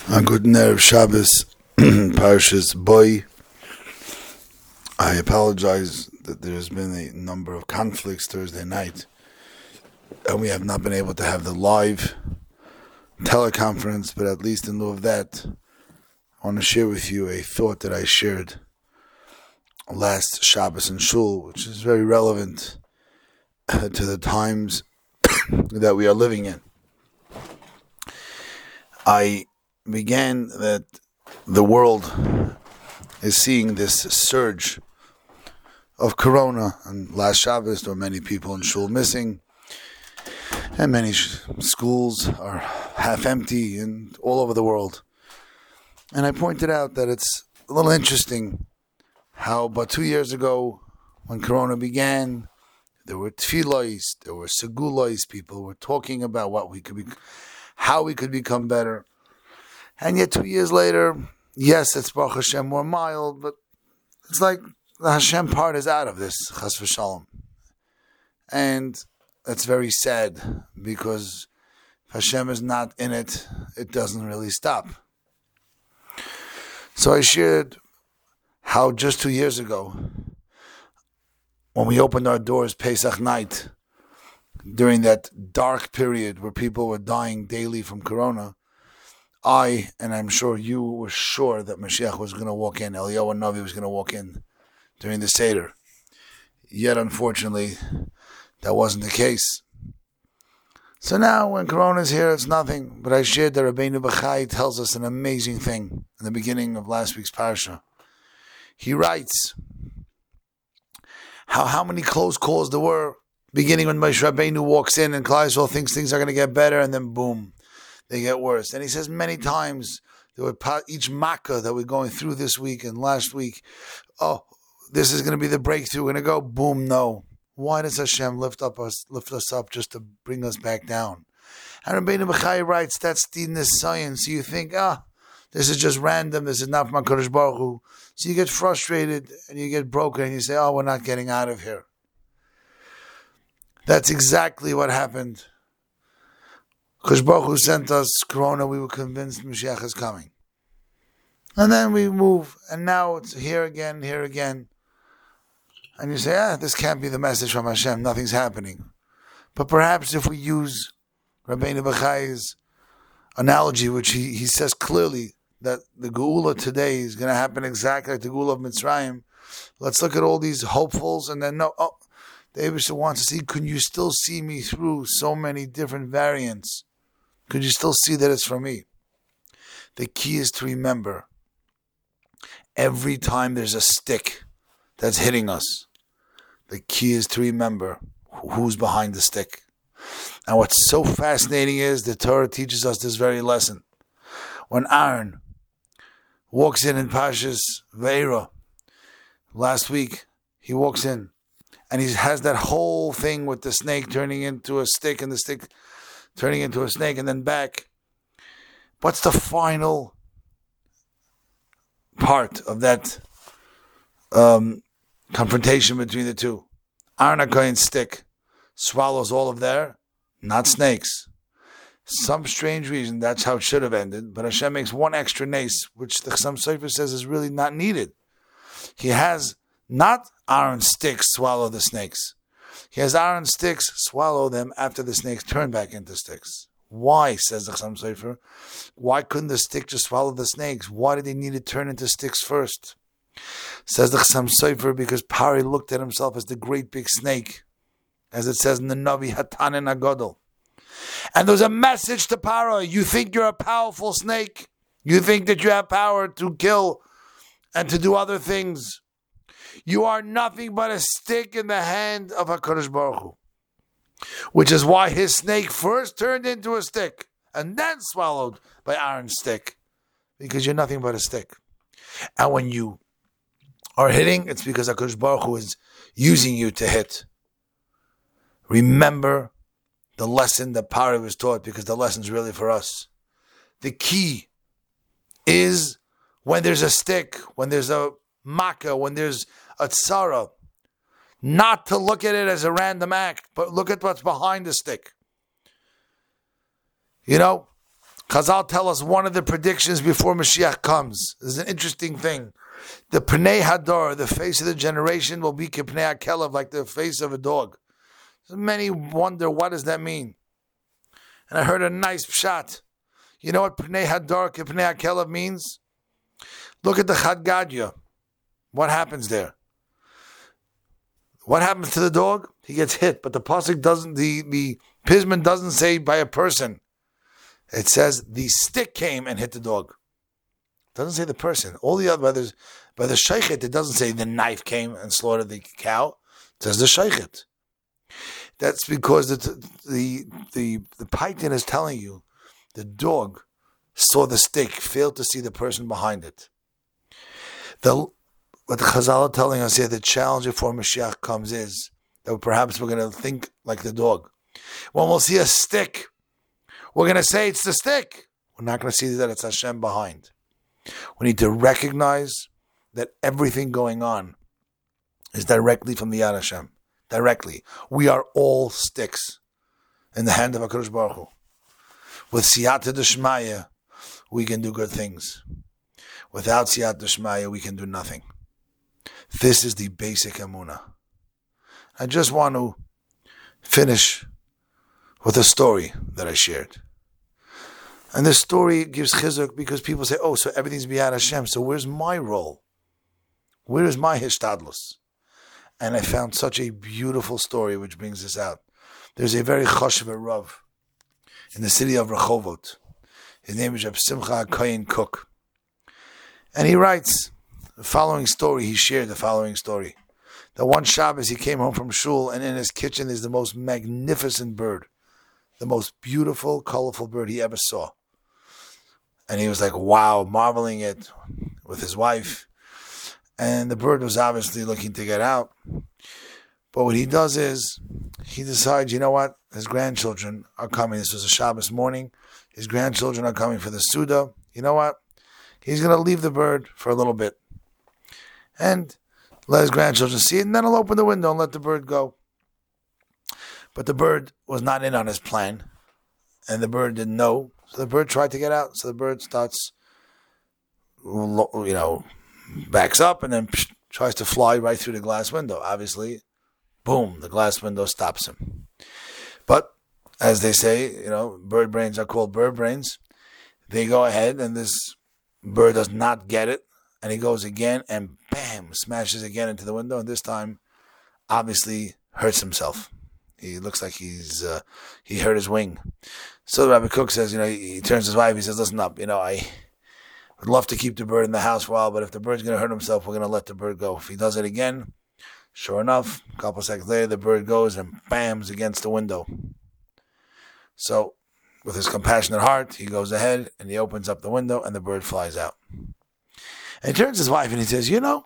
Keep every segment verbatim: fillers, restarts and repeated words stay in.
A good Erev Shabbos, Parshas Boy. I apologize that there's been a number of conflicts Thursday night, and we have not been able to have the live teleconference, but at least in lieu of that, I want to share with you a thought that I shared last Shabbos in Shul, which is very relevant to the times that we are living in. I began that the world is seeing this surge of Corona, and last Shabbos there were many people in Shul missing, and many sh- schools are half empty and all over the world. And I pointed out that it's a little interesting how about two years ago, when Corona began, there were tefillos, there were segulos, people were talking about what we could be, how we could become better. And yet two years later, yes, it's Baruch Hashem more mild, but it's like the Hashem part is out of this, Chas v'Shalom. And it's very sad, because if Hashem is not in it, it doesn't really stop. So I shared how just two years ago, when we opened our doors Pesach night, during that dark period where people were dying daily from Corona, I, and I'm sure you, were sure that Mashiach was going to walk in, Eliyahu Navi was going to walk in during the Seder. Yet, unfortunately, that wasn't the case. So now, when Corona is here, it's nothing. But I shared that Rabbeinu Bachai tells us an amazing thing in the beginning of last week's Parsha. He writes how how many close calls there were, beginning when Moshe Rabbeinu walks in and Klal Yisrael thinks things are going to get better, and then boom, they get worse. And he says many times, there were each makkah that we're going through this week and last week, oh, this is going to be the breakthrough. We're going to go, boom, no. Why does Hashem lift up us, lift us up just to bring us back down? And Rabbeinu Bachai writes, that's the Nisayan. So you think, ah, this is just random. This is not from HaKadosh Baruch Hu. So you get frustrated and you get broken and you say, oh, we're not getting out of here. That's exactly what happened. Because Baruch Hu sent us Corona, we were convinced Mashiach is coming. And then we move, and now it's here again, here again. And you say, ah, this can't be the message from Hashem, nothing's happening. But perhaps if we use Rabbeinu Bachai's analogy, which he, he says clearly that the Geula today is going to happen exactly like the Geula of Mitzrayim, let's look at all these hopefuls, and then no, oh, the Eibusha wants to see, can you still see me through so many different variants? Could you still see that it's for me? The key is to remember, every time there's a stick that's hitting us, the key is to remember who's behind the stick. And what's so fascinating is the Torah teaches us this very lesson. When Aaron walks in in Parshas Ve'era, last week, he walks in and he has that whole thing with the snake turning into a stick and the stick turning into a snake and then back. What's the final part of that um, confrontation between the two? Aaron HaKohen's stick swallows all of their, not snakes. Some strange reason, that's how it should have ended, but Hashem makes one extra nace, which the Chassam Sofer says is really not needed. He has not Aaron's sticks swallow the snakes. He has Aaron's sticks swallow them after the snakes turn back into sticks. Why, says the Chassam Sofer? Why couldn't the stick just swallow the snakes? Why did they need to turn into sticks first? Says the Chassam Sofer, because Pari looked at himself as the great big snake, as it says in the Navi Hatanin Agadol. And there's a message to Paro. You think you're a powerful snake? You think that you have power to kill and to do other things? You are nothing but a stick in the hand of HaKadosh Baruch Hu. Which is why his snake first turned into a stick and then swallowed by Aaron's stick. Because you're nothing but a stick. And when you are hitting, it's because HaKadosh Baruch Hu is using you to hit. Remember the lesson that Pari was taught, because the lesson's really for us. The key is when there's a stick, when there's a makkah, when there's a tzara, not to look at it as a random act, but look at what's behind the stick. You know, Chazal tell us one of the predictions before Mashiach comes. This is an interesting thing. The Pnei Hador, the face of the generation, will be Kipnei HaKelev, like the face of a dog. So many wonder, what does that mean? And I heard a nice pshat. You know what Pnei Hador, Kipnei HaKelev means? Look at the Chad Gadya. What happens there? What happens to the dog? He gets hit, but the pasuk doesn't, the, the Pisman doesn't say by a person. It says the stick came and hit the dog. It doesn't say the person. All the other others, by the sheikhet, it doesn't say the knife came and slaughtered the cow. It says the sheikhet. That's because the the the the Paitin is telling you the dog saw the stick, failed to see the person behind it. The what the Chazal are telling us here, the challenge before Mashiach comes is that perhaps we're going to think like the dog. When we'll see a stick, we're going to say it's the stick. We're not going to see that it's Hashem behind. We need to recognize that everything going on is directly from the Yad Hashem. Directly. We are all sticks in the hand of HaKadosh Baruch Hu. With Siyata D'Shmaya, we can do good things. Without Siyata D'Shmaya, we can do nothing. This is the basic emunah. I just want to finish with a story that I shared. And this story gives chizuk because people say, oh, so everything's b'yad Hashem, so where's my role? Where is my hishtadlus? And I found such a beautiful story which brings this out. There's a very chashuv Rav in the city of Rehovot. His name is Reb Simcha Kohen Cook. And he writes the following story. He shared the following story. That one Shabbos he came home from shul, and in his kitchen is the most magnificent bird. The most beautiful, colorful bird he ever saw. And he was like, wow, marveling it with his wife. And the bird was obviously looking to get out. But what he does is, he decides, you know what? His grandchildren are coming. This was a Shabbos morning. His grandchildren are coming for the Suda. You know what? He's going to leave the bird for a little bit. And let his grandchildren see it, and then he'll open the window and let the bird go. But the bird was not in on his plan, and the bird didn't know. So the bird tried to get out. So the bird starts, you know, backs up and then psh, tries to fly right through the glass window. Obviously, boom, the glass window stops him. But as they say, you know, bird brains are called bird brains. They go ahead, and this bird does not get it, and he goes again, and bam, smashes again into the window, and this time, obviously, hurts himself. He looks like he's uh, he hurt his wing. So Rabbi Cook says, you know, he, he turns to his wife. He says, "Listen up, you know, I would love to keep the bird in the house for a while, but if the bird's going to hurt himself, we're going to let the bird go. If he does it again, sure enough, a couple of seconds later, the bird goes and bams against the window. So, with his compassionate heart, he goes ahead and he opens up the window, and the bird flies out. And he turns to his wife and he says, you know,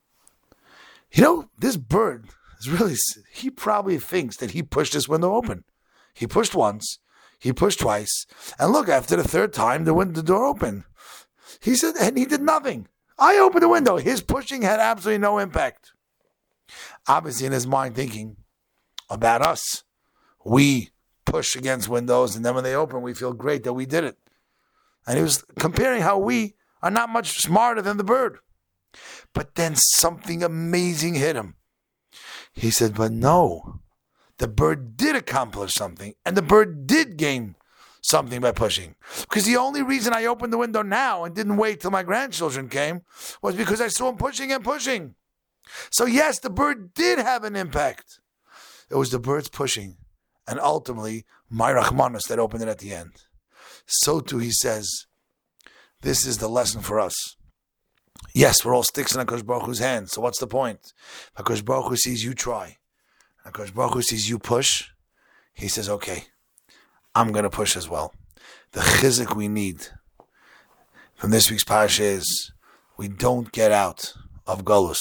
you know, this bird." It's really, he probably thinks that he pushed this window open. He pushed once, he pushed twice, and look, after the third time, the window the door opened. He said, and he did nothing. I opened the window. His pushing had absolutely no impact. Obviously, in his mind, thinking about us. We push against windows, and then when they open, we feel great that we did it. And he was comparing how we are not much smarter than the bird. But then something amazing hit him. He said, but no, the bird did accomplish something, and the bird did gain something by pushing. Because the only reason I opened the window now and didn't wait till my grandchildren came was because I saw him pushing and pushing. So yes, the bird did have an impact. It was the bird's pushing, and ultimately, my Rahmanus that opened it at the end. So too, he says, this is the lesson for us. Yes, we're all sticks in HaKadosh Baruch Hu's hands. So what's the point? HaKadosh Baruch Hu sees you try. HaKadosh Baruch Hu sees you push. He says, okay, I'm going to push as well. The chizuk we need from this week's parasha is we don't get out of Golus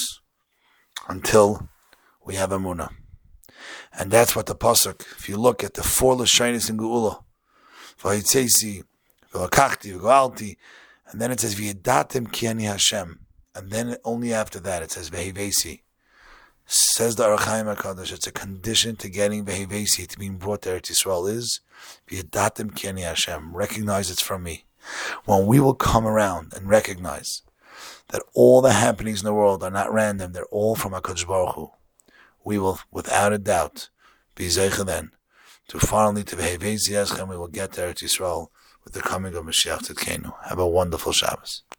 until we have Emunah. And that's what the pasuk, if you look at the four Lashonos in Geula, V'hitzesi, V'lakachti, V'goalti, and then it says, V'yedatem ki ani Hashem. And then only after that it says, V'hevesi. Says the Ohr HaChaim HaKadosh, it's a condition to getting Behevesi, to being brought to Eretz Yisrael, is V'yadatim ki ani Hashem, recognize it's from me. When we will come around and recognize that all the happenings in the world are not random, they're all from HaKadosh Baruch Hu, we will, without a doubt, be Zeicha then, to finally to Behevesi Eschem, we will get to Eretz Yisrael with the coming of Mashiach Tzidkenu. Have a wonderful Shabbos.